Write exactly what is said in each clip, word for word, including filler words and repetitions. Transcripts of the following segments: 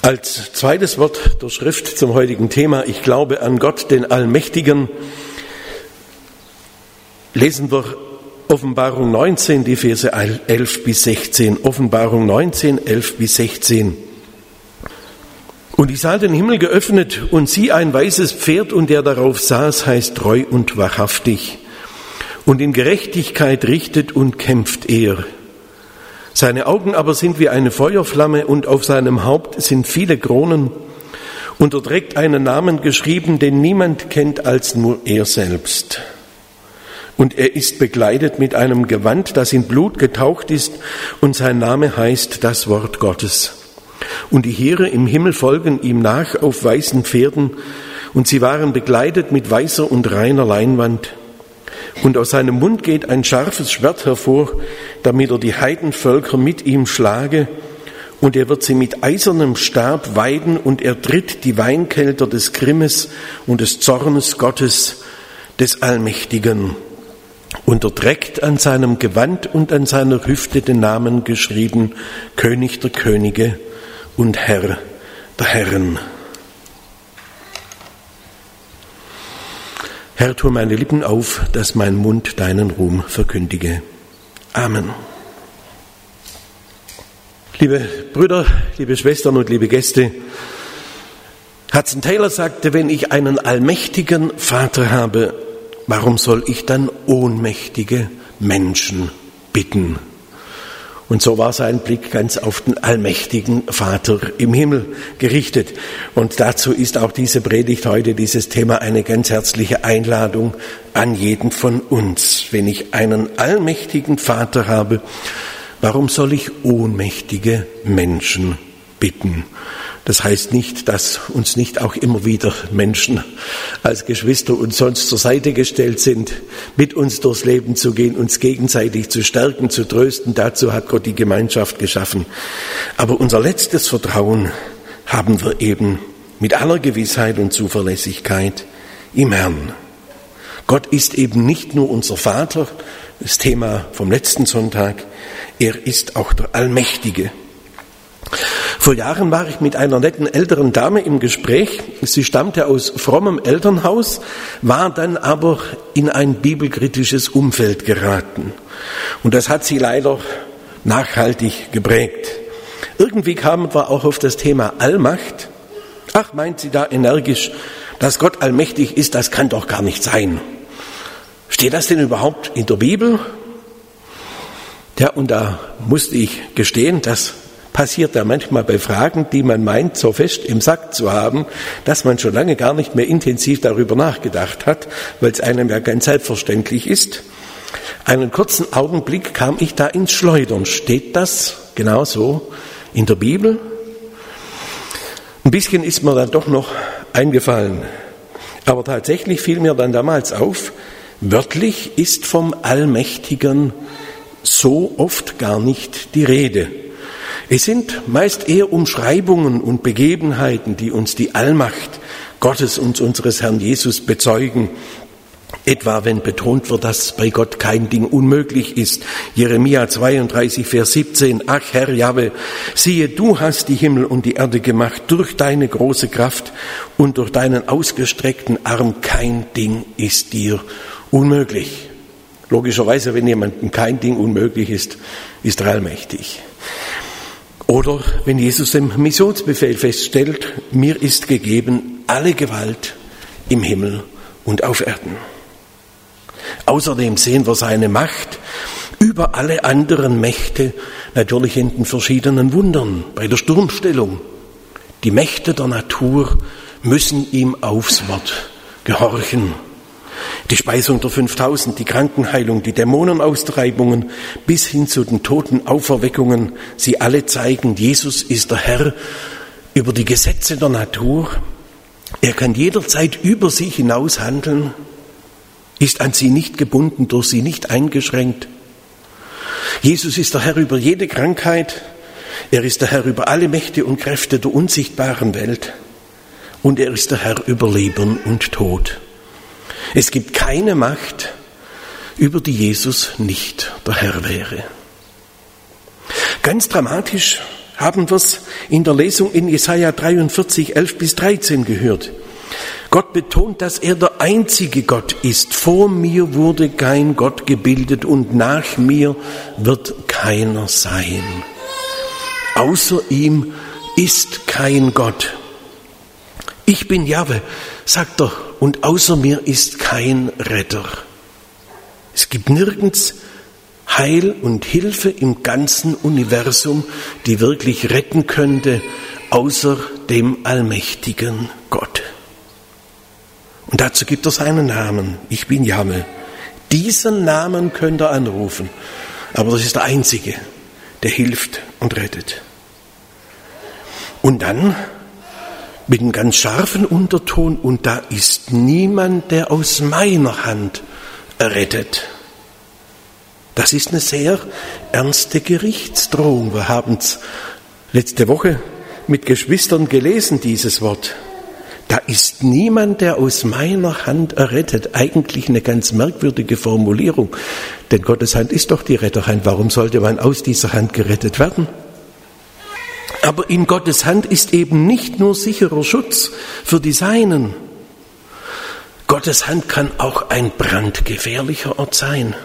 Als zweites Wort der Schrift zum heutigen Thema, ich glaube an Gott, den Allmächtigen, lesen wir Offenbarung neunzehn, die Verse elf bis sechzehn. Offenbarung neunzehn, elf bis sechzehn. Und ich sah den Himmel geöffnet und sieh ein weißes Pferd, und der darauf saß, heißt treu und wahrhaftig. Und in Gerechtigkeit richtet und kämpft er. Seine Augen aber sind wie eine Feuerflamme, und auf seinem Haupt sind viele Kronen. Und er trägt einen Namen geschrieben, den niemand kennt als nur er selbst. Und er ist bekleidet mit einem Gewand, das in Blut getaucht ist, und sein Name heißt das Wort Gottes. Und die Heere im Himmel folgen ihm nach auf weißen Pferden, und sie waren bekleidet mit weißer und reiner Leinwand. Und aus seinem Mund geht ein scharfes Schwert hervor, damit er die Heidenvölker mit ihm schlage, und er wird sie mit eisernem Stab weiden, und er tritt die Weinkelter des Grimmes und des Zornes Gottes, des Allmächtigen. Und er trägt an seinem Gewand und an seiner Hüfte den Namen geschrieben, König der Könige und Herr der Herren. Herr, tu meine Lippen auf, dass mein Mund deinen Ruhm verkündige. Amen. Liebe Brüder, liebe Schwestern und liebe Gäste, Hudson Taylor sagte, wenn ich einen allmächtigen Vater habe, warum soll ich dann ohnmächtige Menschen bitten? Und so war sein Blick ganz auf den allmächtigen Vater im Himmel gerichtet. Und dazu ist auch diese Predigt heute, dieses Thema, eine ganz herzliche Einladung an jeden von uns. Wenn ich einen allmächtigen Vater habe, warum soll ich ohnmächtige Menschen bitten? Das heißt nicht, dass uns nicht auch immer wieder Menschen als Geschwister und sonst zur Seite gestellt sind, mit uns durchs Leben zu gehen, uns gegenseitig zu stärken, zu trösten. Dazu hat Gott die Gemeinschaft geschaffen. Aber unser letztes Vertrauen haben wir eben mit aller Gewissheit und Zuverlässigkeit im Herrn. Gott ist eben nicht nur unser Vater, das Thema vom letzten Sonntag, er ist auch der Allmächtige. Vor Jahren war ich mit einer netten älteren Dame im Gespräch. Sie stammte aus frommem Elternhaus, war dann aber in ein bibelkritisches Umfeld geraten. Und das hat sie leider nachhaltig geprägt. Irgendwie kamen wir auch auf das Thema Allmacht. Ach, meint sie da energisch, dass Gott allmächtig ist, das kann doch gar nicht sein. Steht das denn überhaupt in der Bibel? Ja, und da musste ich gestehen, dass passiert ja manchmal bei Fragen, die man meint, so fest im Sack zu haben, dass man schon lange gar nicht mehr intensiv darüber nachgedacht hat, weil es einem ja ganz selbstverständlich ist. Einen kurzen Augenblick kam ich da ins Schleudern. Steht das genau so in der Bibel? Ein bisschen ist mir dann doch noch eingefallen. Aber tatsächlich fiel mir dann damals auf, wörtlich ist vom Allmächtigen so oft gar nicht die Rede. Es sind meist eher Umschreibungen und Begebenheiten, die uns die Allmacht Gottes und unseres Herrn Jesus bezeugen. Etwa wenn betont wird, dass bei Gott kein Ding unmöglich ist. Jeremia zweiunddreißig, Vers siebzehn. Ach Herr Jahwe, siehe, du hast die Himmel und die Erde gemacht durch deine große Kraft und durch deinen ausgestreckten Arm. Kein Ding ist dir unmöglich. Logischerweise, wenn jemandem kein Ding unmöglich ist, ist er allmächtig. Oder wenn Jesus im Missionsbefehl feststellt, mir ist gegeben alle Gewalt im Himmel und auf Erden. Außerdem sehen wir seine Macht über alle anderen Mächte, natürlich in den verschiedenen Wundern, bei der Sturmstellung. Die Mächte der Natur müssen ihm aufs Wort gehorchen. Die Speisung der fünftausend, die Krankenheilung, die Dämonenaustreibungen bis hin zu den Totenauferweckungen, sie alle zeigen, Jesus ist der Herr über die Gesetze der Natur. Er kann jederzeit über sie hinaus handeln, ist an sie nicht gebunden, durch sie nicht eingeschränkt. Jesus ist der Herr über jede Krankheit, er ist der Herr über alle Mächte und Kräfte der unsichtbaren Welt und er ist der Herr über Leben und Tod. Es gibt keine Macht, über die Jesus nicht der Herr wäre. Ganz dramatisch haben wir es in der Lesung in Jesaja dreiundvierzig, elf bis dreizehn gehört. Gott betont, dass er der einzige Gott ist. Vor mir wurde kein Gott gebildet und nach mir wird keiner sein. Außer ihm ist kein Gott. Ich bin Jahwe, sagt er, und außer mir ist kein Retter. Es gibt nirgends Heil und Hilfe im ganzen Universum, die wirklich retten könnte, außer dem allmächtigen Gott. Und dazu gibt er seinen Namen. Ich bin Jahwe. Diesen Namen könnt ihr anrufen. Aber das ist der einzige, der hilft und rettet. Und dann mit einem ganz scharfen Unterton, und da ist niemand, der aus meiner Hand errettet. Das ist eine sehr ernste Gerichtsdrohung. Wir haben es letzte Woche mit Geschwistern gelesen, dieses Wort. Da ist niemand, der aus meiner Hand errettet. Eigentlich eine ganz merkwürdige Formulierung. Denn Gottes Hand ist doch die Retterhand. Warum sollte man aus dieser Hand gerettet werden? Aber in Gottes Hand ist eben nicht nur sicherer Schutz für die Seinen. Gottes Hand kann auch ein brandgefährlicher Ort sein.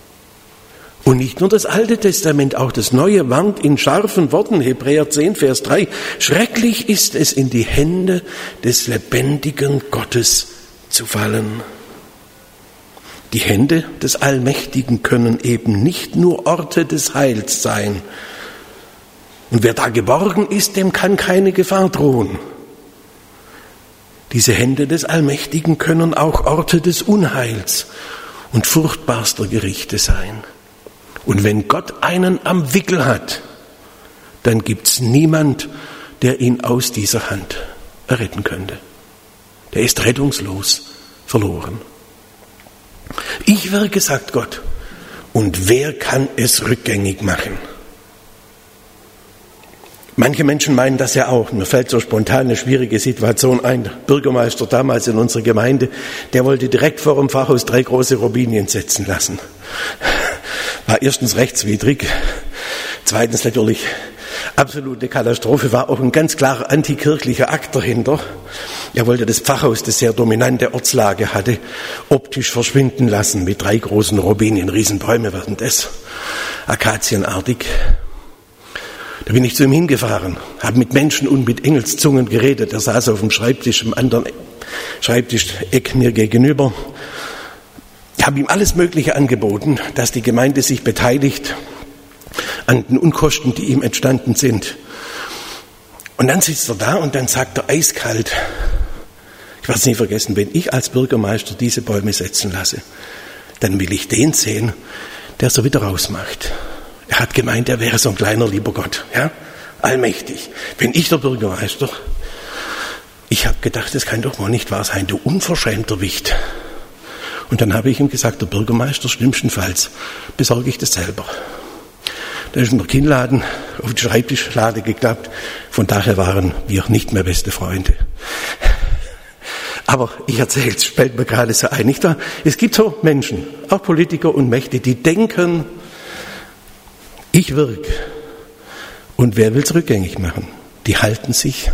Und nicht nur das Alte Testament, auch das Neue warnt in scharfen Worten, Hebräer zehn, Vers drei, schrecklich ist es, in die Hände des lebendigen Gottes zu fallen. Die Hände des Allmächtigen können eben nicht nur Orte des Heils sein. Und wer da geborgen ist, dem kann keine Gefahr drohen. Diese Hände des Allmächtigen können auch Orte des Unheils und furchtbarster Gerichte sein. Und wenn Gott einen am Wickel hat, dann gibt's niemand, der ihn aus dieser Hand erretten könnte. Der ist rettungslos verloren. Ich wirke, sagt Gott, und wer kann es rückgängig machen? Manche Menschen meinen das ja auch. Mir fällt so spontan eine schwierige Situation ein. Der Bürgermeister damals in unserer Gemeinde, der wollte direkt vor dem Pfarrhaus drei große Robinien setzen lassen. War erstens rechtswidrig, zweitens natürlich absolute Katastrophe, war auch ein ganz klarer antikirchlicher Akt dahinter. Er wollte das Pfarrhaus, das sehr dominante Ortslage hatte, optisch verschwinden lassen mit drei großen Robinien. Riesenbäume werden das, akazienartig. Da bin ich zu ihm hingefahren, habe mit Menschen und mit Engelszungen geredet. Er saß auf dem Schreibtisch, im anderen Schreibtischeck mir gegenüber. Ich habe ihm alles Mögliche angeboten, dass die Gemeinde sich beteiligt an den Unkosten, die ihm entstanden sind. Und dann sitzt er da und dann sagt er eiskalt, ich werde es nie vergessen, wenn ich als Bürgermeister diese Bäume setzen lasse, dann will ich den sehen, der so wieder rausmacht. Er hat gemeint, er wäre so ein kleiner lieber Gott, ja, allmächtig. Wenn ich der Bürgermeister, ich habe gedacht, das kann doch wohl nicht wahr sein, du unverschämter Wicht. Und dann habe ich ihm gesagt, der Bürgermeister, schlimmstenfalls besorge ich das selber. Da ist in der Kinnladen auf die Schreibtischlade geklappt. Von daher waren wir nicht mehr beste Freunde. Aber ich erzähle es, fällt mir gerade so ein, nicht wahr? Es gibt so Menschen, auch Politiker und Mächte, die denken, ich wirke. Und wer will es rückgängig machen? Die halten sich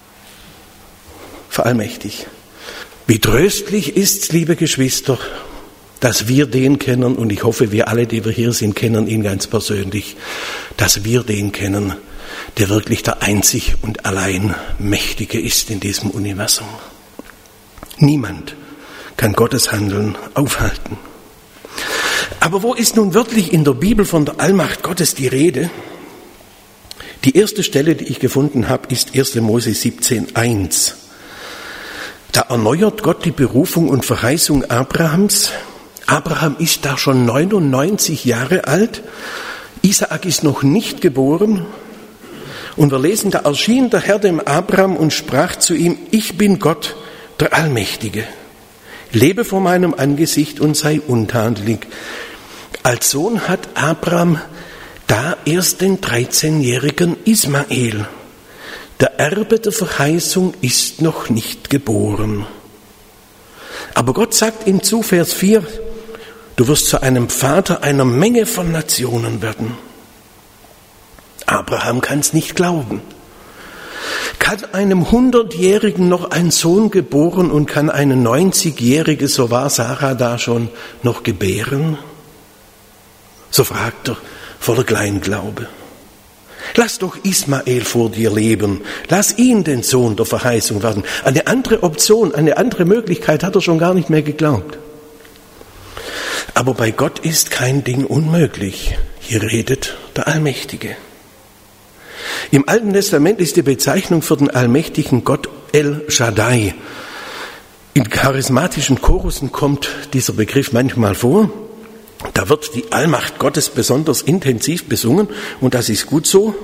für allmächtig. Wie tröstlich ist's, liebe Geschwister, dass wir den kennen, und ich hoffe, wir alle, die wir hier sind, kennen ihn ganz persönlich, dass wir den kennen, der wirklich der einzig und allein Mächtige ist in diesem Universum. Niemand kann Gottes Handeln aufhalten. Aber wo ist nun wirklich in der Bibel von der Allmacht Gottes die Rede? Die erste Stelle, die ich gefunden habe, ist erster Mose siebzehn, eins. Da erneuert Gott die Berufung und Verheißung Abrahams. Abraham ist da schon neunundneunzig Jahre alt. Isaak ist noch nicht geboren. Und wir lesen, da erschien der Herr dem Abraham und sprach zu ihm, ich bin Gott, der Allmächtige. Lebe vor meinem Angesicht und sei untadelig. Als Sohn hat Abraham da erst den dreizehnjährigen Ismael. Der Erbe der Verheißung ist noch nicht geboren. Aber Gott sagt ihm zu, Vers vier, du wirst zu einem Vater einer Menge von Nationen werden. Abraham kann es nicht glauben. Kann einem hundertjährigen noch ein Sohn geboren und kann eine neunzigjährige, so war Sarah da schon, noch gebären? So fragt er voller Kleinglaube. Lass doch Ismael vor dir leben. Lass ihn den Sohn der Verheißung werden. Eine andere Option, eine andere Möglichkeit hat er schon gar nicht mehr geglaubt. Aber bei Gott ist kein Ding unmöglich. Hier redet der Allmächtige. Im Alten Testament ist die Bezeichnung für den allmächtigen Gott El Shaddai. In charismatischen Chorussen kommt dieser Begriff manchmal vor. Da wird die Allmacht Gottes besonders intensiv besungen und das ist gut so.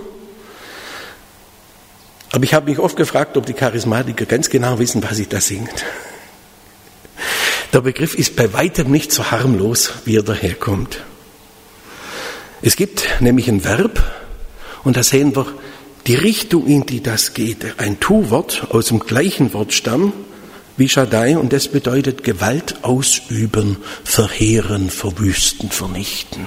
Aber ich habe mich oft gefragt, ob die Charismatiker ganz genau wissen, was sie da singt. Der Begriff ist bei weitem nicht so harmlos, wie er daherkommt. Es gibt nämlich ein Verb und da sehen wir die Richtung, in die das geht. Ein Tu-Wort aus dem gleichen Wortstamm wie Shaddai und das bedeutet Gewalt ausüben, verheeren, verwüsten, vernichten.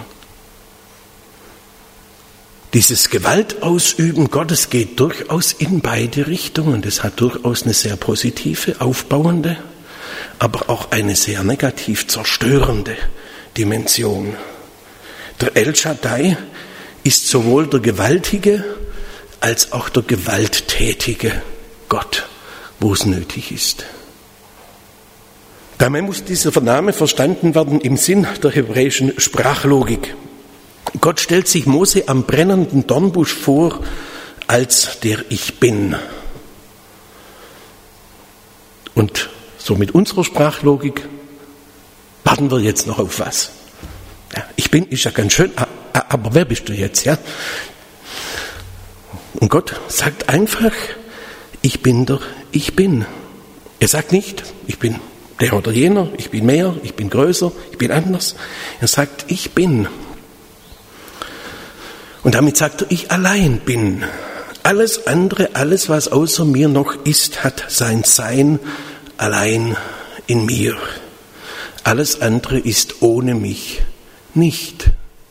Dieses Gewalt ausüben Gottes geht durchaus in beide Richtungen. Das hat durchaus eine sehr positive, aufbauende, aber auch eine sehr negativ zerstörende Dimension. Der El Shaddai ist sowohl der gewaltige als auch der gewalttätige Gott, wo es nötig ist. Dabei muss dieser Name verstanden werden im Sinn der hebräischen Sprachlogik. Gott stellt sich Mose am brennenden Dornbusch vor als der Ich Bin. Und so mit unserer Sprachlogik warten wir jetzt noch auf was. Ja, ich bin ist ja ganz schön, aber wer bist du jetzt? Ja? Und Gott sagt einfach, ich bin der Ich Bin. Er sagt nicht, ich bin der oder jener, ich bin mehr, ich bin größer, ich bin anders. Er sagt, ich bin. Und damit sagt er, ich allein bin. Alles andere, alles, was außer mir noch ist, hat sein Sein allein in mir. Alles andere ist ohne mich nicht.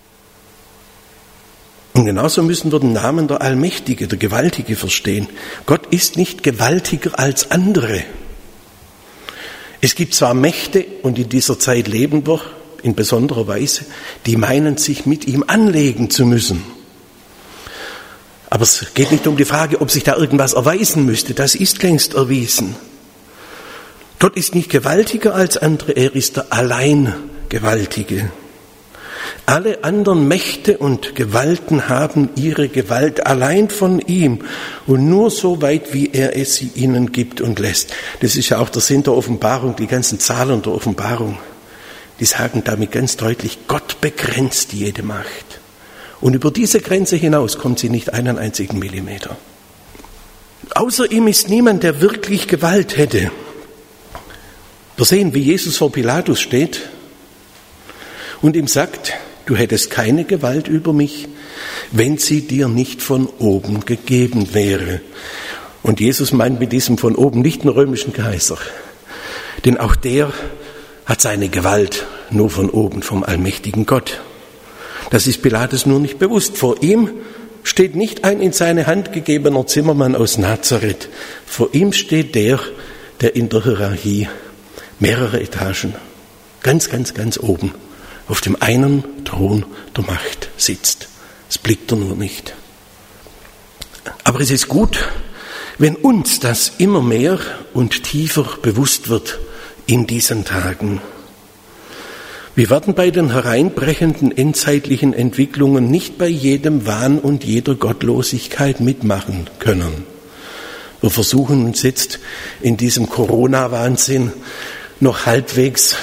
Und genauso müssen wir den Namen der Allmächtige, der Gewaltige verstehen. Gott ist nicht gewaltiger als andere. Es gibt zwar Mächte, und in dieser Zeit leben wir in besonderer Weise, die meinen, sich mit ihm anlegen zu müssen. Aber es geht nicht um die Frage, ob sich da irgendwas erweisen müsste. Das ist längst erwiesen. Gott ist nicht gewaltiger als andere, er ist der allein Gewaltige. Alle anderen Mächte und Gewalten haben ihre Gewalt allein von ihm und nur so weit, wie er es ihnen gibt und lässt. Das ist ja auch der Sinn der Offenbarung, die ganzen Zahlen der Offenbarung. Die sagen damit ganz deutlich, Gott begrenzt jede Macht. Und über diese Grenze hinaus kommt sie nicht einen einzigen Millimeter. Außer ihm ist niemand, der wirklich Gewalt hätte. Wir sehen, wie Jesus vor Pilatus steht und ihm sagt, du hättest keine Gewalt über mich, wenn sie dir nicht von oben gegeben wäre. Und Jesus meint mit diesem von oben nicht den römischen Kaiser, denn auch der hat seine Gewalt nur von oben, vom allmächtigen Gott. Das ist Pilatus nur nicht bewusst. Vor ihm steht nicht ein in seine Hand gegebener Zimmermann aus Nazareth. Vor ihm steht der, der in der Hierarchie mehrere Etagen, ganz, ganz, ganz oben, auf dem einen Thron der Macht sitzt. Das blickt er nur nicht. Aber es ist gut, wenn uns das immer mehr und tiefer bewusst wird in diesen Tagen. Wir werden bei den hereinbrechenden endzeitlichen Entwicklungen nicht bei jedem Wahn und jeder Gottlosigkeit mitmachen können. Wir versuchen uns jetzt in diesem Corona-Wahnsinn noch halbwegs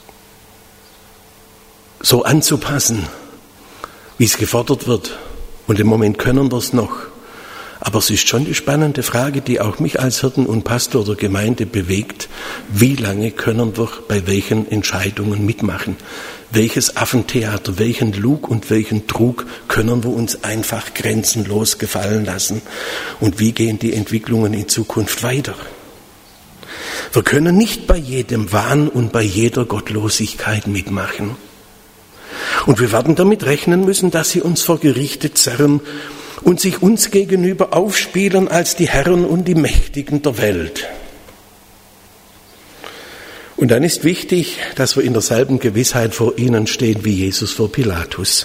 so anzupassen, wie es gefordert wird. Und im Moment können wir es noch. Aber es ist schon die spannende Frage, die auch mich als Hirten und Pastor der Gemeinde bewegt. Wie lange können wir bei welchen Entscheidungen mitmachen? Welches Affentheater, welchen Lug und welchen Trug können wir uns einfach grenzenlos gefallen lassen? Und wie gehen die Entwicklungen in Zukunft weiter? Wir können nicht bei jedem Wahn und bei jeder Gottlosigkeit mitmachen. Und wir werden damit rechnen müssen, dass sie uns vor Gerichte zerren und sich uns gegenüber aufspielen als die Herren und die Mächtigen der Welt. Und dann ist wichtig, dass wir in derselben Gewissheit vor ihnen stehen wie Jesus vor Pilatus.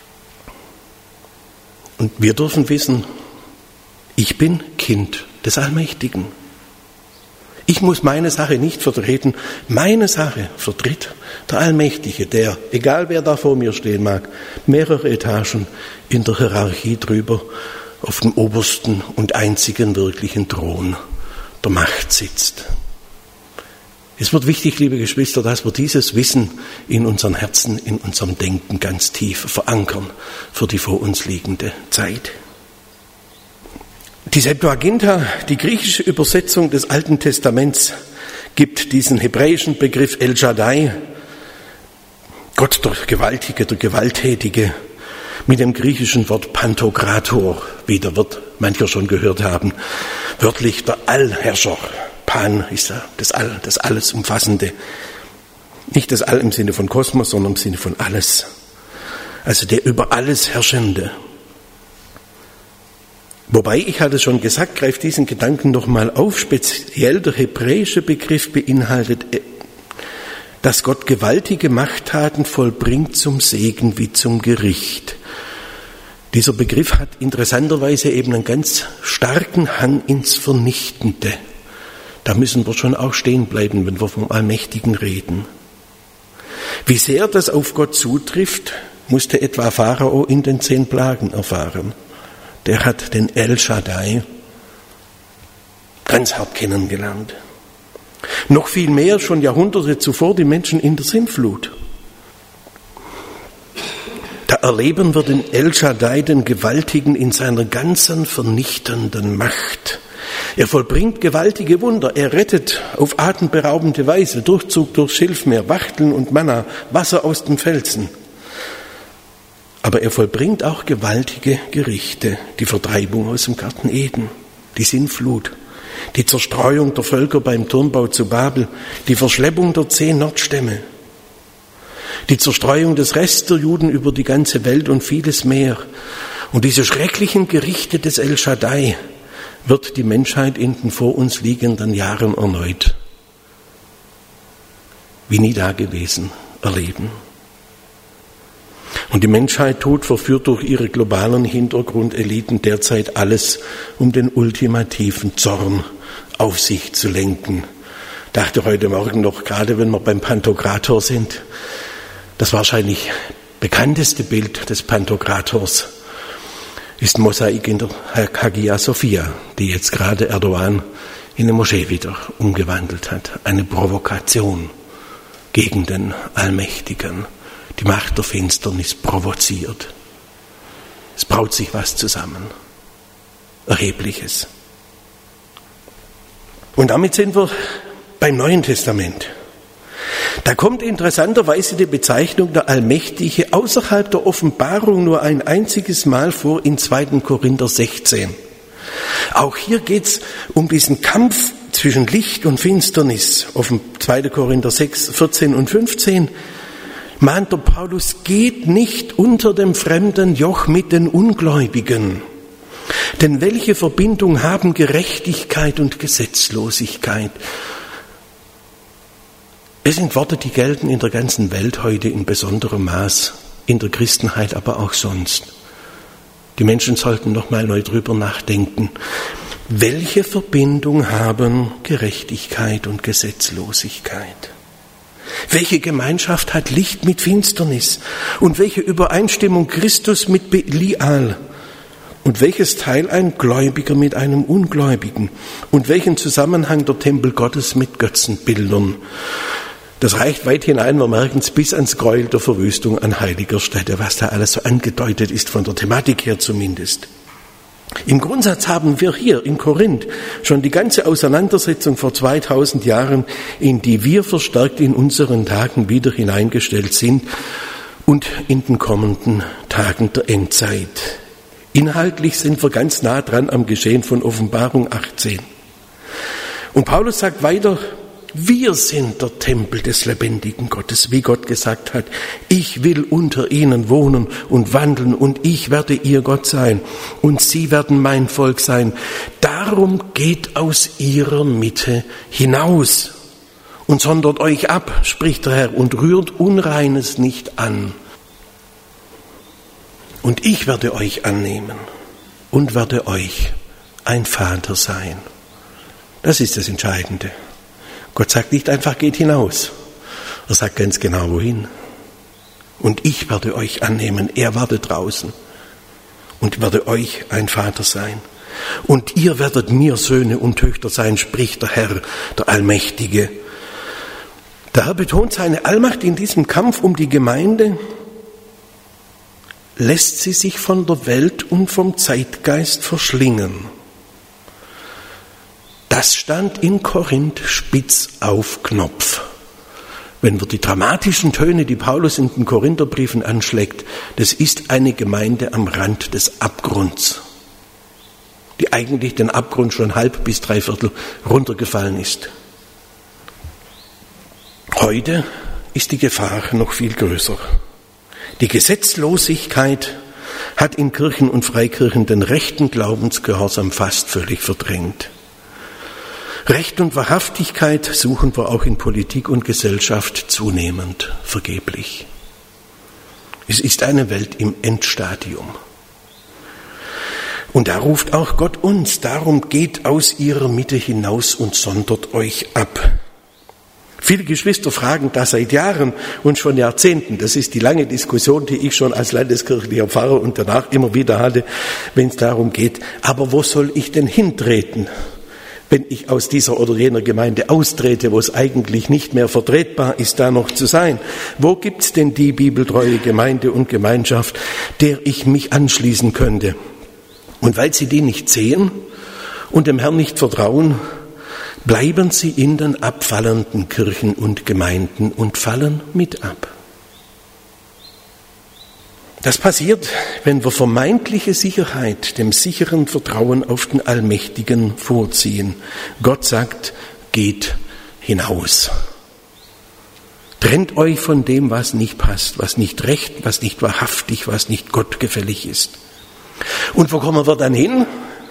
Und wir dürfen wissen, ich bin Kind des Allmächtigen. Ich muss meine Sache nicht vertreten, meine Sache vertritt der Allmächtige, der, egal wer da vor mir stehen mag, mehrere Etagen in der Hierarchie drüber auf dem obersten und einzigen wirklichen Thron der Macht sitzt. Es wird wichtig, liebe Geschwister, dass wir dieses Wissen in unseren Herzen, in unserem Denken ganz tief verankern für die vor uns liegende Zeit. Die Septuaginta, die griechische Übersetzung des Alten Testaments, gibt diesen hebräischen Begriff El Shaddai, Gott der Gewaltige, der Gewalttätige, mit dem griechischen Wort Pantokrator wieder, wird mancher schon gehört haben, wörtlich der Allherrscher. Pan ist ja das All, das alles Umfassende. Nicht das All im Sinne von Kosmos, sondern im Sinne von alles. Also der über alles Herrschende. Wobei, ich hatte schon gesagt, greift diesen Gedanken nochmal auf, speziell der hebräische Begriff beinhaltet, dass Gott gewaltige Machttaten vollbringt zum Segen wie zum Gericht. Dieser Begriff hat interessanterweise eben einen ganz starken Hang ins Vernichtende. Da müssen wir schon auch stehen bleiben, wenn wir vom Allmächtigen reden. Wie sehr das auf Gott zutrifft, musste etwa Pharao in den zehn Plagen erfahren. Der hat den El Shaddai ganz hart kennengelernt. Noch viel mehr schon Jahrhunderte zuvor die Menschen in der Sintflut. Da erleben wir den El Shaddai, den Gewaltigen, in seiner ganzen vernichtenden Macht. Er vollbringt gewaltige Wunder, er rettet auf atemberaubende Weise, Durchzug durchs Schilfmeer, Wachteln und Manna, Wasser aus dem Felsen. Aber er vollbringt auch gewaltige Gerichte, die Vertreibung aus dem Garten Eden, die Sintflut, die Zerstreuung der Völker beim Turmbau zu Babel, die Verschleppung der zehn Nordstämme, die Zerstreuung des Restes der Juden über die ganze Welt und vieles mehr. Und diese schrecklichen Gerichte des El Shaddai wird die Menschheit in den vor uns liegenden Jahren erneut, wie nie dagewesen, erleben. Und die Menschheit tut, verführt durch ihre globalen Hintergrundeliten derzeit alles, um den ultimativen Zorn auf sich zu lenken. Ich dachte heute Morgen noch, gerade wenn wir beim Pantokrator sind, das wahrscheinlich bekannteste Bild des Pantokrators ist ein Mosaik in der Hagia Sophia, die jetzt gerade Erdogan in eine Moschee wieder umgewandelt hat. Eine Provokation gegen den Allmächtigen. Die Macht der Finsternis provoziert. Es braut sich was zusammen. Erhebliches. Und damit sind wir beim Neuen Testament. Da kommt interessanterweise die Bezeichnung der Allmächtige außerhalb der Offenbarung nur ein einziges Mal vor in zweiten Korinther sechzehn. Auch hier geht es um diesen Kampf zwischen Licht und Finsternis. Auf dem zweiten Korinther sechs, vierzehn und fünfzehn mahnt der Paulus, geht nicht unter dem fremden Joch mit den Ungläubigen. Denn welche Verbindung haben Gerechtigkeit und Gesetzlosigkeit? Es sind Worte, die gelten in der ganzen Welt heute in besonderem Maß, in der Christenheit, aber auch sonst. Die Menschen sollten noch mal neu drüber nachdenken. Welche Verbindung haben Gerechtigkeit und Gesetzlosigkeit? Welche Gemeinschaft hat Licht mit Finsternis? Und welche Übereinstimmung Christus mit Belial? Und welches Teil ein Gläubiger mit einem Ungläubigen? Und welchen Zusammenhang der Tempel Gottes mit Götzenbildern? Das reicht weit hinein, wir merken es, bis ans Gräuel der Verwüstung an heiliger Stätte, was da alles so angedeutet ist, von der Thematik her zumindest. Im Grundsatz haben wir hier in Korinth schon die ganze Auseinandersetzung vor zweitausend Jahren, in die wir verstärkt in unseren Tagen wieder hineingestellt sind und in den kommenden Tagen der Endzeit. Inhaltlich sind wir ganz nah dran am Geschehen von Offenbarung achtzehn. Und Paulus sagt weiter, Wir sind der Tempel des lebendigen Gottes, wie Gott gesagt hat, ich will unter ihnen wohnen und wandeln und ich werde ihr Gott sein und sie werden mein Volk sein. Darum geht aus ihrer Mitte hinaus und sondert euch ab, spricht der Herr, und rührt Unreines nicht an. Und ich werde euch annehmen und werde euch ein Vater sein. Das ist das Entscheidende. Gott sagt nicht einfach, geht hinaus. Er sagt ganz genau, wohin. Und ich werde euch annehmen. Er werde draußen. Und werde euch ein Vater sein. Und ihr werdet mir Söhne und Töchter sein, spricht der Herr, der Allmächtige. Der Herr betont seine Allmacht in diesem Kampf um die Gemeinde. Lässt sie sich von der Welt und vom Zeitgeist verschlingen. Das stand in Korinth spitz auf Knopf. Wenn wir die dramatischen Töne, die Paulus in den Korintherbriefen anschlägt, das ist eine Gemeinde am Rand des Abgrunds, die eigentlich den Abgrund schon halb bis dreiviertel runtergefallen ist. Heute ist die Gefahr noch viel größer. Die Gesetzlosigkeit hat in Kirchen und Freikirchen den rechten Glaubensgehorsam fast völlig verdrängt. Recht und Wahrhaftigkeit suchen wir auch in Politik und Gesellschaft zunehmend vergeblich. Es ist eine Welt im Endstadium. Und da ruft auch Gott uns, darum geht aus ihrer Mitte hinaus und sondert euch ab. Viele Geschwister fragen das seit Jahren und schon Jahrzehnten. Das ist die lange Diskussion, die ich schon als landeskirchlicher Pfarrer und danach immer wieder hatte, wenn es darum geht, aber wo soll ich denn hintreten, wenn ich aus dieser oder jener Gemeinde austrete, wo es eigentlich nicht mehr vertretbar ist, da noch zu sein? Wo gibt's denn die bibeltreue Gemeinde und Gemeinschaft, der ich mich anschließen könnte? Und weil sie die nicht sehen und dem Herrn nicht vertrauen, bleiben sie in den abfallenden Kirchen und Gemeinden und fallen mit ab. Das passiert, wenn wir vermeintliche Sicherheit dem sicheren Vertrauen auf den Allmächtigen vorziehen. Gott sagt, geht hinaus. Trennt euch von dem, was nicht passt, was nicht recht, was nicht wahrhaftig, was nicht gottgefällig ist. Und wo kommen wir dann hin?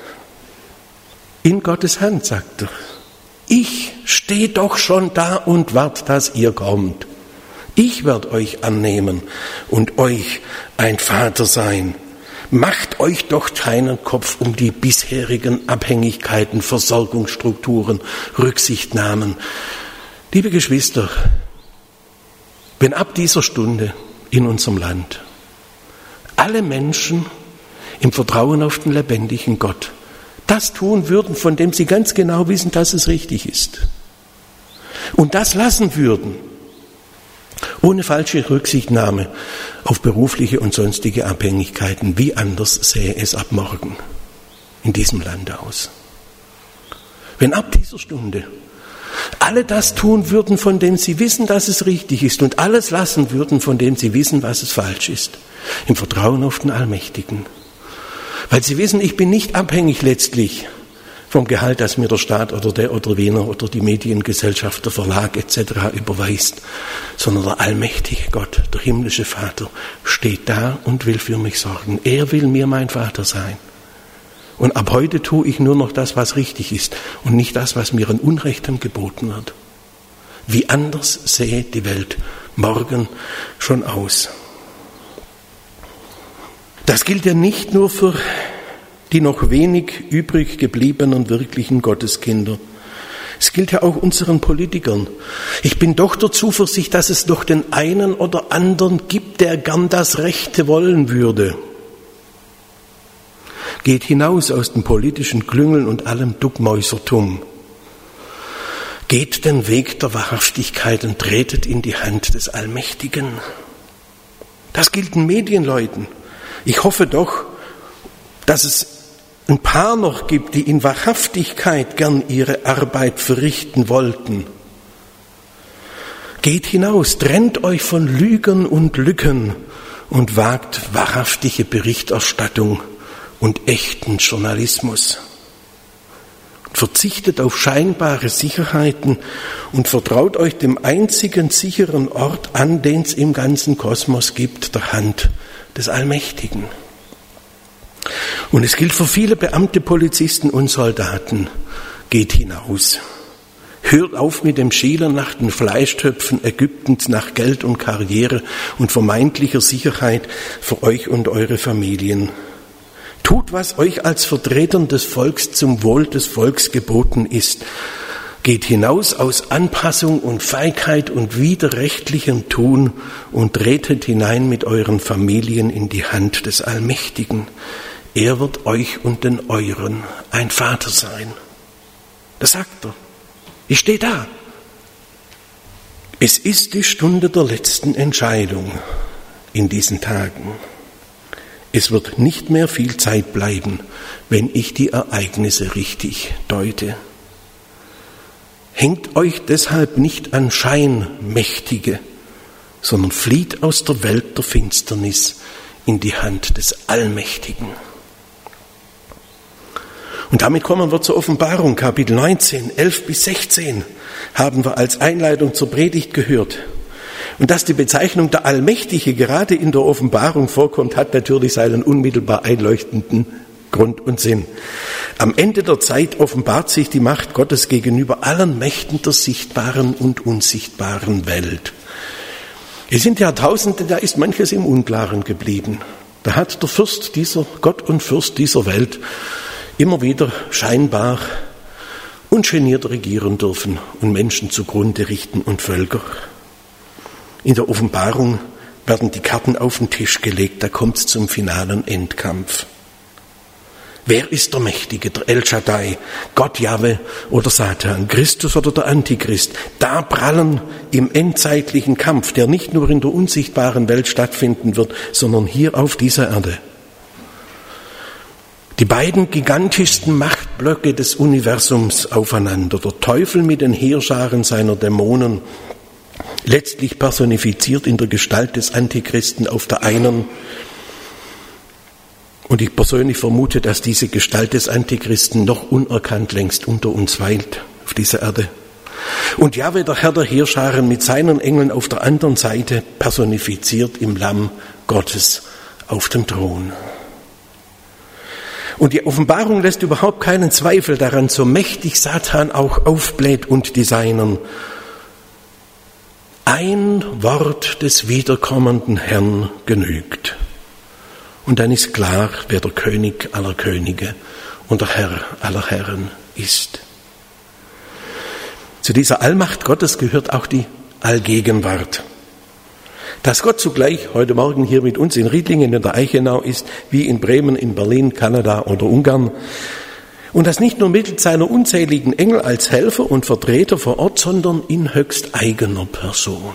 In Gottes Hand, sagt er. Ich stehe doch schon da und warte, dass ihr kommt. Ich werde euch annehmen und euch ein Vater sein. Macht euch doch keinen Kopf um die bisherigen Abhängigkeiten, Versorgungsstrukturen, Rücksichtnahmen. Liebe Geschwister, wenn ab dieser Stunde in unserem Land alle Menschen im Vertrauen auf den lebendigen Gott das tun würden, von dem sie ganz genau wissen, dass es richtig ist, und das lassen würden, ohne falsche Rücksichtnahme auf berufliche und sonstige Abhängigkeiten, wie anders sähe es ab morgen in diesem Land aus? Wenn ab dieser Stunde alle das tun würden, von dem sie wissen, dass es richtig ist, und alles lassen würden, von dem sie wissen, was es falsch ist, im Vertrauen auf den Allmächtigen. Weil sie wissen, ich bin nicht abhängig letztlich vom Gehalt, das mir der Staat oder der oder Wiener oder die Mediengesellschaft, der Verlag et cetera überweist, sondern der allmächtige Gott, der himmlische Vater, steht da und will für mich sorgen. Er will mir mein Vater sein. Und ab heute tue ich nur noch das, was richtig ist und nicht das, was mir an Unrechtem geboten wird. Wie anders sähe die Welt morgen schon aus. Das gilt ja nicht nur für die noch wenig übrig gebliebenen wirklichen Gotteskinder. Es gilt ja auch unseren Politikern. Ich bin doch der Zuversicht, dass es doch den einen oder anderen gibt, der gern das Rechte wollen würde. Geht hinaus aus den politischen Klüngeln und allem Duckmäusertum. Geht den Weg der Wahrhaftigkeit und tretet in die Hand des Allmächtigen. Das gilt den Medienleuten. Ich hoffe doch, dass es ein paar noch gibt, die in Wahrhaftigkeit gern ihre Arbeit verrichten wollten. Geht hinaus, trennt euch von Lügen und Lücken und wagt wahrhaftige Berichterstattung und echten Journalismus. Verzichtet auf scheinbare Sicherheiten und vertraut euch dem einzigen sicheren Ort an, den es im ganzen Kosmos gibt, der Hand des Allmächtigen. Und es gilt für viele Beamte, Polizisten und Soldaten: Geht hinaus. Hört auf mit dem Schielen nach den Fleischtöpfen Ägyptens, nach Geld und Karriere und vermeintlicher Sicherheit für euch und eure Familien. Tut, was euch als Vertretern des Volks zum Wohl des Volks geboten ist. Geht hinaus aus Anpassung und Feigheit und widerrechtlichem Tun und tretet hinein mit euren Familien in die Hand des Allmächtigen. Er wird euch und den euren ein Vater sein. Das sagt er. Ich stehe da. Es ist die Stunde der letzten Entscheidung in diesen Tagen. Es wird nicht mehr viel Zeit bleiben, wenn ich die Ereignisse richtig deute. Hängt euch deshalb nicht an Scheinmächtige, sondern flieht aus der Welt der Finsternis in die Hand des Allmächtigen. Und damit kommen wir zur Offenbarung, Kapitel neunzehn, elf bis sechzehn, haben wir als Einleitung zur Predigt gehört. Und dass die Bezeichnung der Allmächtige gerade in der Offenbarung vorkommt, hat natürlich seinen unmittelbar einleuchtenden Grund und Sinn. Am Ende der Zeit offenbart sich die Macht Gottes gegenüber allen Mächten der sichtbaren und unsichtbaren Welt. Es sind Jahrtausende, da ist manches im Unklaren geblieben. Da hat der Fürst dieser, Gott und Fürst dieser Welt immer wieder scheinbar ungeniert regieren dürfen und Menschen zugrunde richten und Völker. In der Offenbarung werden die Karten auf den Tisch gelegt, da kommt es zum finalen Endkampf. Wer ist der Mächtige, der El Shaddai, Gott Jahwe oder Satan, Christus oder der Antichrist? Da prallen im endzeitlichen Kampf, der nicht nur in der unsichtbaren Welt stattfinden wird, sondern hier auf dieser Erde. Die beiden gigantischsten Machtblöcke des Universums aufeinander, der Teufel mit den Heerscharen seiner Dämonen, letztlich personifiziert in der Gestalt des Antichristen auf der einen. Und ich persönlich vermute, dass diese Gestalt des Antichristen noch unerkannt längst unter uns weilt auf dieser Erde. Und Jahwe, der Herr der Heerscharen, mit seinen Engeln auf der anderen Seite, personifiziert im Lamm Gottes auf dem Thron. Und die Offenbarung lässt überhaupt keinen Zweifel daran, so mächtig Satan auch aufbläht und die Seinen. Ein Wort des wiederkommenden Herrn genügt. Und dann ist klar, wer der König aller Könige und der Herr aller Herren ist. Zu dieser Allmacht Gottes gehört auch die Allgegenwart. Dass Gott zugleich heute Morgen hier mit uns in Riedlingen in der Eichenau ist, wie in Bremen, in Berlin, Kanada oder Ungarn. Und das nicht nur mittels seiner unzähligen Engel als Helfer und Vertreter vor Ort, sondern in höchst eigener Person.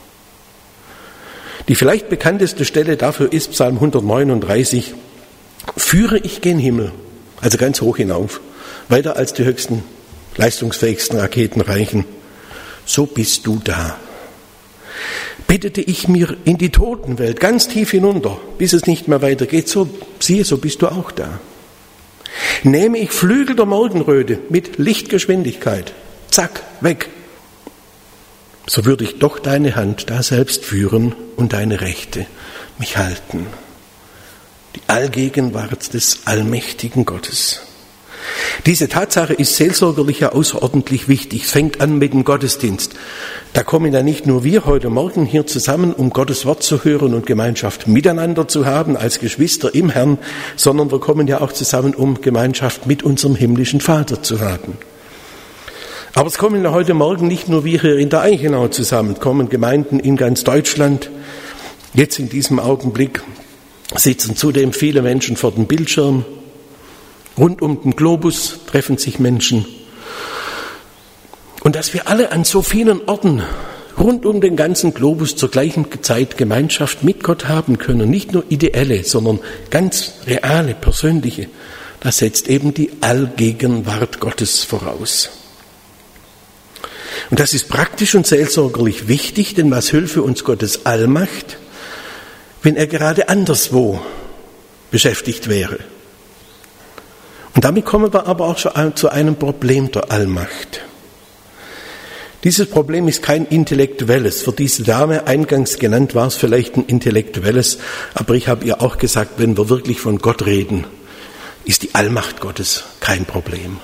Die vielleicht bekannteste Stelle dafür ist Psalm hundertneununddreißig. Führe ich gen Himmel, also ganz hoch hinauf, weiter als die höchsten, leistungsfähigsten Raketen reichen. So bist du da. Bettete ich mir in die Totenwelt ganz tief hinunter, bis es nicht mehr weitergeht, so siehe, so bist du auch da. Nehme ich Flügel der Morgenröte mit Lichtgeschwindigkeit, zack, weg, so würde ich doch deine Hand da selbst führen und deine Rechte mich halten. Die Allgegenwart des allmächtigen Gottes. Diese Tatsache ist seelsorgerlich ja außerordentlich wichtig. Es fängt an mit dem Gottesdienst. Da kommen ja nicht nur wir heute Morgen hier zusammen, um Gottes Wort zu hören und Gemeinschaft miteinander zu haben als Geschwister im Herrn, sondern wir kommen ja auch zusammen, um Gemeinschaft mit unserem himmlischen Vater zu haben. Aber es kommen ja heute Morgen nicht nur wir hier in der Eichenau zusammen, es kommen Gemeinden in ganz Deutschland. Jetzt in diesem Augenblick sitzen zudem viele Menschen vor dem Bildschirm. Rund um den Globus treffen sich Menschen. Und dass wir alle an so vielen Orten rund um den ganzen Globus zur gleichen Zeit Gemeinschaft mit Gott haben können, nicht nur ideelle, sondern ganz reale, persönliche, das setzt eben die Allgegenwart Gottes voraus. Und das ist praktisch und seelsorgerlich wichtig, denn was hülfe uns Gottes Allmacht, wenn er gerade anderswo beschäftigt wäre? Und damit kommen wir aber auch schon zu einem Problem der Allmacht. Dieses Problem ist kein intellektuelles. Für diese Dame eingangs genannt war es vielleicht ein intellektuelles, aber ich habe ihr auch gesagt, wenn wir wirklich von Gott reden, ist die Allmacht Gottes kein Problem.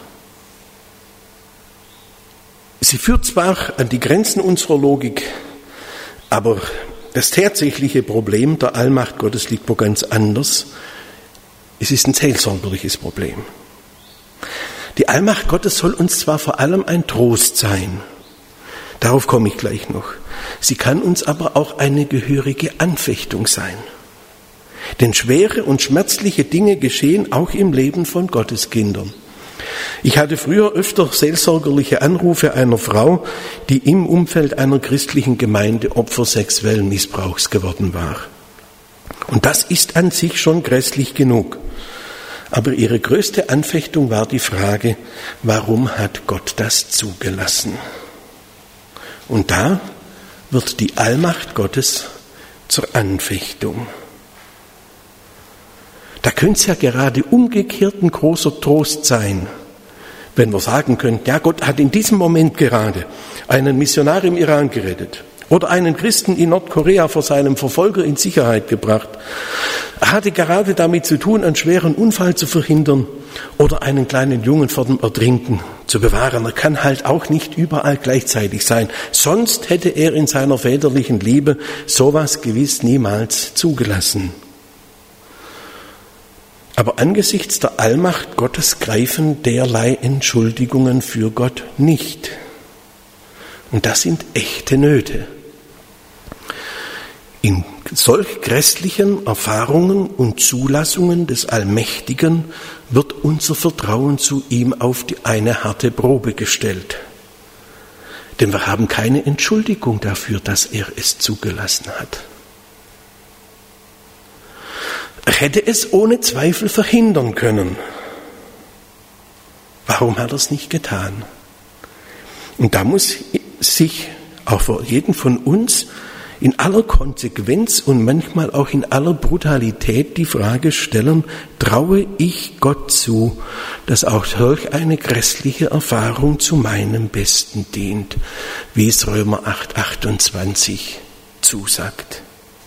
Sie führt zwar an die Grenzen unserer Logik, aber das tatsächliche Problem der Allmacht Gottes liegt wo ganz anders. Es ist ein seelsorgerliches Problem. Die Allmacht Gottes soll uns zwar vor allem ein Trost sein, darauf komme ich gleich noch. Sie kann uns aber auch eine gehörige Anfechtung sein. Denn schwere und schmerzliche Dinge geschehen auch im Leben von Gotteskindern. Ich hatte früher öfter seelsorgerliche Anrufe einer Frau, die im Umfeld einer christlichen Gemeinde Opfer sexuellen Missbrauchs geworden war. Und das ist an sich schon grässlich genug. Aber ihre größte Anfechtung war die Frage, warum hat Gott das zugelassen? Und da wird die Allmacht Gottes zur Anfechtung. Da könnte es ja gerade umgekehrt ein großer Trost sein, wenn wir sagen könnten, ja, Gott hat in diesem Moment gerade einen Missionar im Iran gerettet oder einen Christen in Nordkorea vor seinem Verfolger in Sicherheit gebracht. Er hatte gerade damit zu tun, einen schweren Unfall zu verhindern oder einen kleinen Jungen vor dem Ertrinken zu bewahren. Er kann halt auch nicht überall gleichzeitig sein. Sonst hätte er in seiner väterlichen Liebe sowas gewiss niemals zugelassen. Aber angesichts der Allmacht Gottes greifen derlei Entschuldigungen für Gott nicht. Und das sind echte Nöte. In solch grässlichen Erfahrungen und Zulassungen des Allmächtigen wird unser Vertrauen zu ihm auf die eine harte Probe gestellt. Denn wir haben keine Entschuldigung dafür, dass er es zugelassen hat. Er hätte es ohne Zweifel verhindern können. Warum hat er es nicht getan? Und da muss sich auch für jeden von uns in aller Konsequenz und manchmal auch in aller Brutalität die Frage stellen, traue ich Gott zu, dass auch solch eine grässliche Erfahrung zu meinem Besten dient, wie es Römer acht, achtundzwanzig zusagt.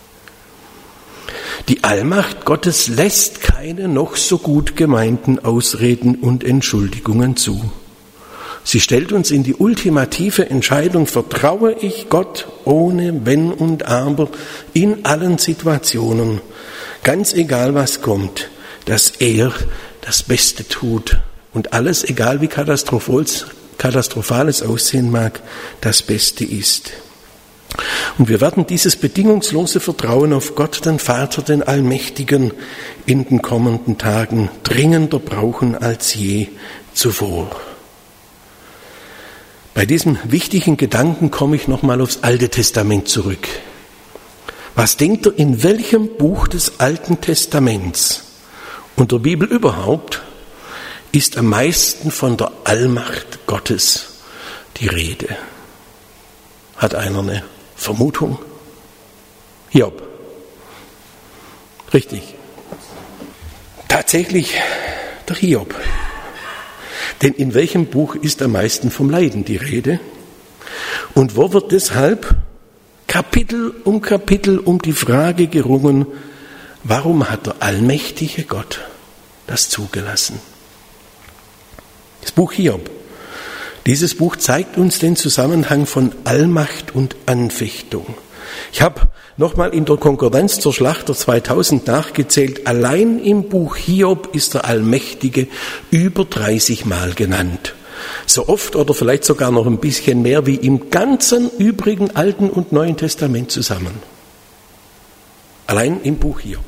Die Allmacht Gottes lässt keine noch so gut gemeinten Ausreden und Entschuldigungen zu. Sie stellt uns in die ultimative Entscheidung, vertraue ich Gott ohne Wenn und Aber in allen Situationen, ganz egal was kommt, dass er das Beste tut und alles, egal wie katastrophales aussehen mag, das Beste ist. Und wir werden dieses bedingungslose Vertrauen auf Gott, den Vater, den Allmächtigen, in den kommenden Tagen dringender brauchen als je zuvor. Bei diesem wichtigen Gedanken komme ich nochmal aufs Alte Testament zurück. Was denkt ihr, in welchem Buch des Alten Testaments und der Bibel überhaupt ist am meisten von der Allmacht Gottes die Rede? Hat einer eine Vermutung? Hiob. Richtig. Tatsächlich der Hiob. Denn in welchem Buch ist am meisten vom Leiden die Rede? Und wo wird deshalb Kapitel um Kapitel um die Frage gerungen, warum hat der allmächtige Gott das zugelassen? Das Buch Hiob. Dieses Buch zeigt uns den Zusammenhang von Allmacht und Anfechtung. Ich habe nochmal in der Konkordanz zur Schlachter zweitausend nachgezählt. Allein im Buch Hiob ist der Allmächtige über dreißig Mal genannt. So oft oder vielleicht sogar noch ein bisschen mehr wie im ganzen übrigen Alten und Neuen Testament zusammen. Allein im Buch Hiob.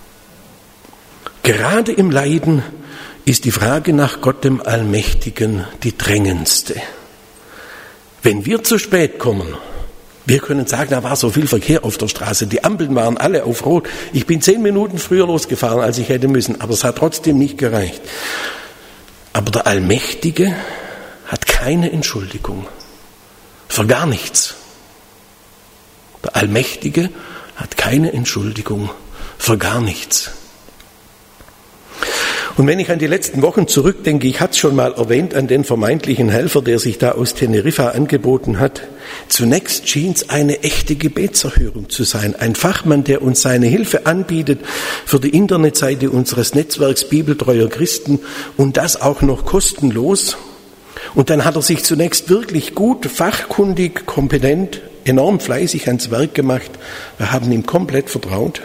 Gerade im Leiden ist die Frage nach Gott dem Allmächtigen die drängendste. Wenn wir zu spät kommen, wir können sagen, da war so viel Verkehr auf der Straße, die Ampeln waren alle auf Rot. Ich bin zehn Minuten früher losgefahren, als ich hätte müssen, aber es hat trotzdem nicht gereicht. Aber der Allmächtige hat keine Entschuldigung für gar nichts. Der Allmächtige hat keine Entschuldigung für gar nichts. Und wenn ich an die letzten Wochen zurückdenke, ich hatte es schon mal erwähnt, an den vermeintlichen Helfer, der sich da aus Teneriffa angeboten hat. Zunächst schien es eine echte Gebetserhörung zu sein. Ein Fachmann, der uns seine Hilfe anbietet für die Internetseite unseres Netzwerks Bibeltreuer Christen und das auch noch kostenlos. Und dann hat er sich zunächst wirklich gut, fachkundig, kompetent, enorm fleißig ans Werk gemacht. Wir haben ihm komplett vertraut.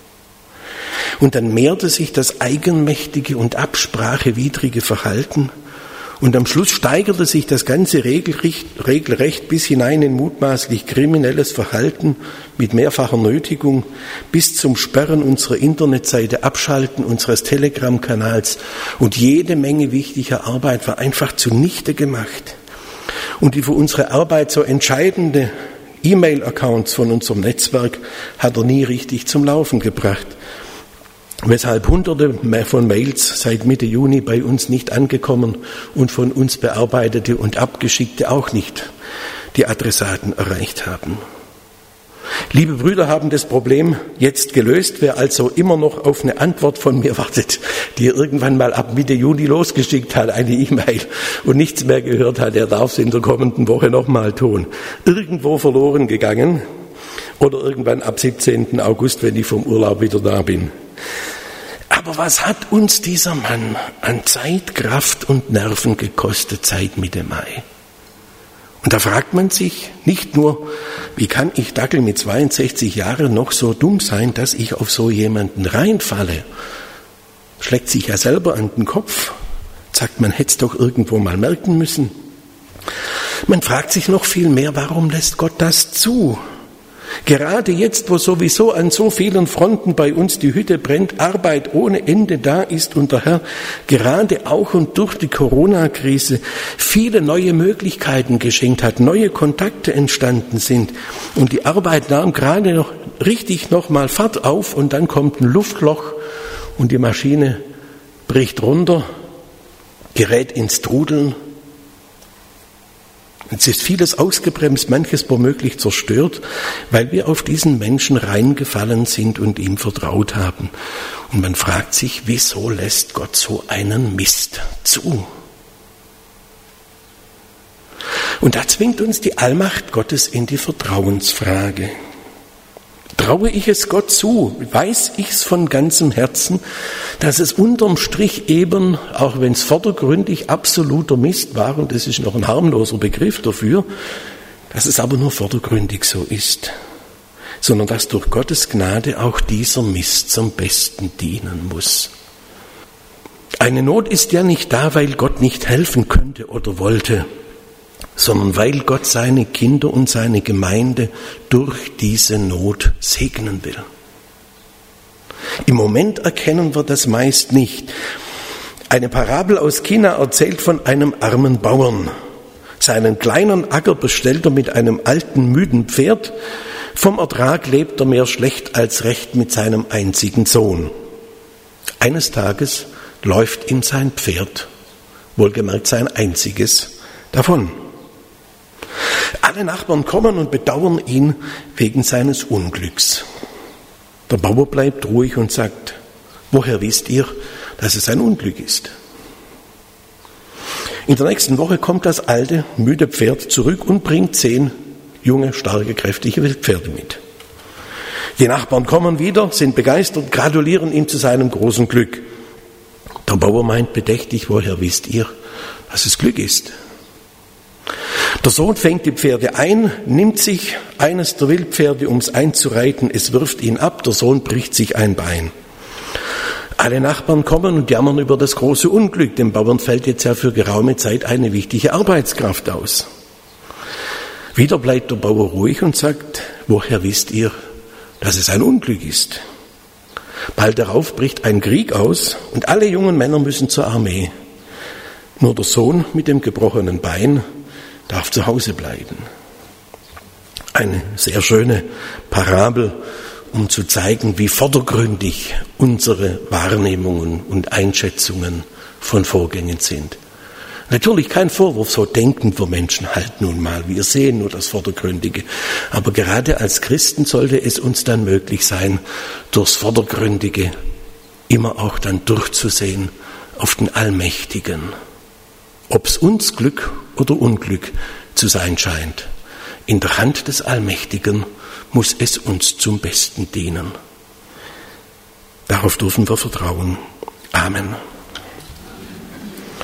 Und dann mehrte sich das eigenmächtige und absprachewidrige Verhalten. Und am Schluss steigerte sich das Ganze regelrecht bis hinein in mutmaßlich kriminelles Verhalten mit mehrfacher Nötigung, bis zum Sperren unserer Internetseite, Abschalten unseres Telegram-Kanals. Und jede Menge wichtiger Arbeit war einfach zunichte gemacht. Und die für unsere Arbeit so entscheidende E-Mail-Accounts von unserem Netzwerk hat er nie richtig zum Laufen gebracht. Weshalb Hunderte von Mails seit Mitte Juni bei uns nicht angekommen und von uns bearbeitete und abgeschickte auch nicht die Adressaten erreicht haben. Liebe Brüder haben das Problem jetzt gelöst. Wer also immer noch auf eine Antwort von mir wartet, die er irgendwann mal ab Mitte Juni losgeschickt hat, eine E-Mail und nichts mehr gehört hat, der darf es in der kommenden Woche nochmal tun. Irgendwo verloren gegangen oder irgendwann ab siebzehnten August, wenn ich vom Urlaub wieder da bin. Aber was hat uns dieser Mann an Zeit, Kraft und Nerven gekostet seit Mitte Mai? Und da fragt man sich nicht nur, wie kann ich Dackel mit zweiundsechzig Jahren noch so dumm sein, dass ich auf so jemanden reinfalle? Schlägt sich ja selber an den Kopf, sagt, man hätte es doch irgendwo mal merken müssen. Man fragt sich noch viel mehr, warum lässt Gott das zu? Gerade jetzt, wo sowieso an so vielen Fronten bei uns die Hütte brennt, Arbeit ohne Ende da ist und der Herr gerade auch und durch die Corona-Krise viele neue Möglichkeiten geschenkt hat, neue Kontakte entstanden sind und die Arbeit nahm gerade noch richtig nochmal Fahrt auf und dann kommt ein Luftloch und die Maschine bricht runter, gerät ins Trudeln. Es ist vieles ausgebremst, manches womöglich zerstört, weil wir auf diesen Menschen reingefallen sind und ihm vertraut haben. Und man fragt sich, wieso lässt Gott so einen Mist zu? Und da zwingt uns die Allmacht Gottes in die Vertrauensfrage. Traue ich es Gott zu? Weiß ich es von ganzem Herzen, dass es unterm Strich eben, auch wenn es vordergründig absoluter Mist war, und das ist noch ein harmloser Begriff dafür, dass es aber nur vordergründig so ist, sondern dass durch Gottes Gnade auch dieser Mist zum Besten dienen muss. Eine Not ist ja nicht da, weil Gott nicht helfen könnte oder wollte, sondern weil Gott seine Kinder und seine Gemeinde durch diese Not segnen will. Im Moment erkennen wir das meist nicht. Eine Parabel aus China erzählt von einem armen Bauern. Seinen kleinen Acker bestellt er mit einem alten, müden Pferd. Vom Ertrag lebt er mehr schlecht als recht mit seinem einzigen Sohn. Eines Tages läuft ihm sein Pferd, wohlgemerkt sein einziges, davon. Alle Nachbarn kommen und bedauern ihn wegen seines Unglücks. Der Bauer bleibt ruhig und sagt, woher wisst ihr, dass es ein Unglück ist? In der nächsten Woche kommt das alte, müde Pferd zurück und bringt zehn junge, starke, kräftige Wildpferde mit. Die Nachbarn kommen wieder, sind begeistert, gratulieren ihm zu seinem großen Glück. Der Bauer meint bedächtig, woher wisst ihr, dass es Glück ist? Der Sohn fängt die Pferde ein, nimmt sich eines der Wildpferde, um es einzureiten, es wirft ihn ab, der Sohn bricht sich ein Bein. Alle Nachbarn kommen und jammern über das große Unglück, dem Bauern fällt jetzt ja für geraume Zeit eine wichtige Arbeitskraft aus. Wieder bleibt der Bauer ruhig und sagt, woher wisst ihr, dass es ein Unglück ist? Bald darauf bricht ein Krieg aus und alle jungen Männer müssen zur Armee. Nur der Sohn mit dem gebrochenen Bein darf zu Hause bleiben. Eine sehr schöne Parabel, um zu zeigen, wie vordergründig unsere Wahrnehmungen und Einschätzungen von Vorgängen sind. Natürlich kein Vorwurf, so denken wir Menschen halt nun mal. Wir sehen nur das Vordergründige. Aber gerade als Christen sollte es uns dann möglich sein, durchs Vordergründige immer auch dann durchzusehen, auf den Allmächtigen. Ob es uns Glück oder Unglück zu sein scheint, in der Hand des Allmächtigen muss es uns zum Besten dienen. Darauf dürfen wir vertrauen. Amen.